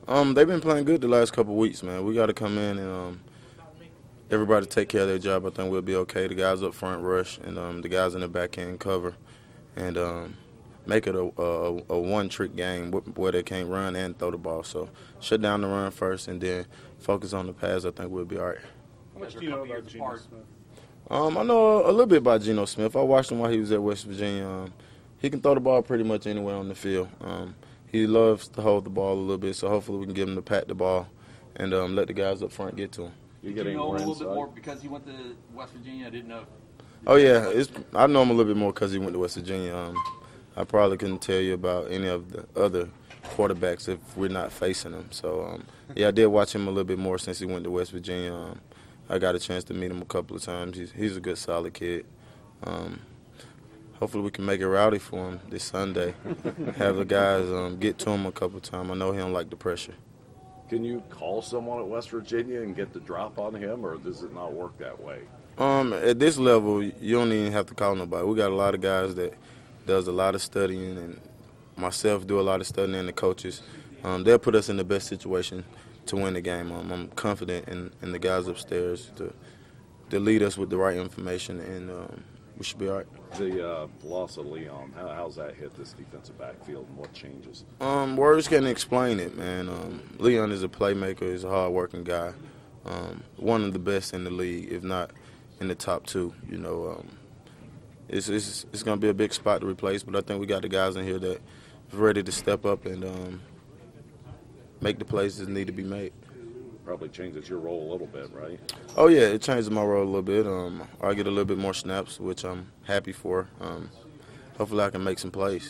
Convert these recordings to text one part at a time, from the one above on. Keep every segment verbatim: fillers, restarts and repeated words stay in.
Um, they've been playing good the last couple of weeks, man. We got to come in and um, everybody take care of their job. I think we'll be okay. The guys up front rush, and um, the guys in the back end cover, and um, make it a, a, a one-trick game where they can't run and throw the ball. So shut down the run first, and then focus on the pass. I think we'll be all right. How much do you know about Geno Smith? Um, I know a, a little bit about Geno Smith. I watched him while he was at West Virginia. Um, he can throw the ball pretty much anywhere on the field. Um, he loves to hold the ball a little bit, so hopefully we can get him to pat the ball and um, let the guys up front get to him. You're Did you know him a little bit more because he went to West Virginia? I didn't know. Oh, yeah. It's, I know him a little bit more because he went to West Virginia. Um, I probably couldn't tell you about any of the other quarterbacks if we're not facing them. So, um, yeah, I did watch him a little bit more since he went to West Virginia. Um, I got a chance to meet him a couple of times. He's, he's a good, solid kid. Um, hopefully we can make it rowdy for him this Sunday. Have the guys um, get to him a couple of times. I know he don't like the pressure. Can you call someone at West Virginia and get the drop on him, or does it not work that way? Um, at this level, you don't even have to call nobody. We got a lot of guys that does a lot of studying, and myself do a lot of studying, and the coaches. Um, they'll put us in the best situation to win the game. Um, I'm confident in, in the guys upstairs to to lead us with the right information, and um, we should be all right. The uh, loss of Leon, how, how's that hit this defensive backfield, and what changes? Um, words can't explain it, man. Um, Leon is a playmaker. He's a hard-working guy. Um, one of the best in the league, if not in the top two. You know, um, it's it's, it's going to be a big spot to replace, but I think we got the guys in here that are ready to step up and um, make the plays that need to be made. Probably changes your role a little bit, right? Oh, yeah, it changes my role a little bit. Um, I get a little bit more snaps, which I'm happy for. Um, hopefully I can make some plays.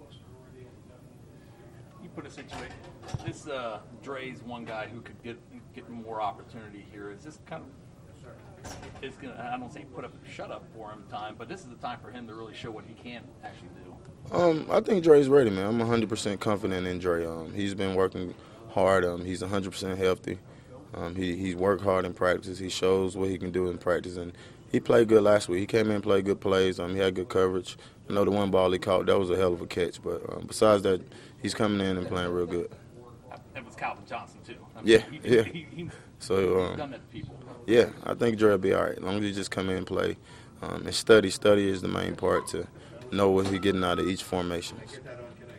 You put a situation. This uh, Dre's one guy who could get get more opportunity here. Is this kind of – it's gonna, I don't say put up shut up for him time, but this is the time for him to really show what he can actually do. Um, I think Dre's ready, man. I'm one hundred percent confident in Dre. Um, he's been working hard. Um, he's one hundred percent healthy. Um, he he worked hard in practice. He shows what he can do in practice, and he played good last week. He came in and played good plays. Um, he had good coverage. I know the one ball he caught, that was a hell of a catch. But um, besides that, he's coming in and playing real good. It was Calvin Johnson too. I mean, yeah, he, yeah. He, he, so um, he's done that to people. Yeah, I think Dre will be all right as long as he just come in and play um, and study. Study is the main part to know what he's getting out of each formation.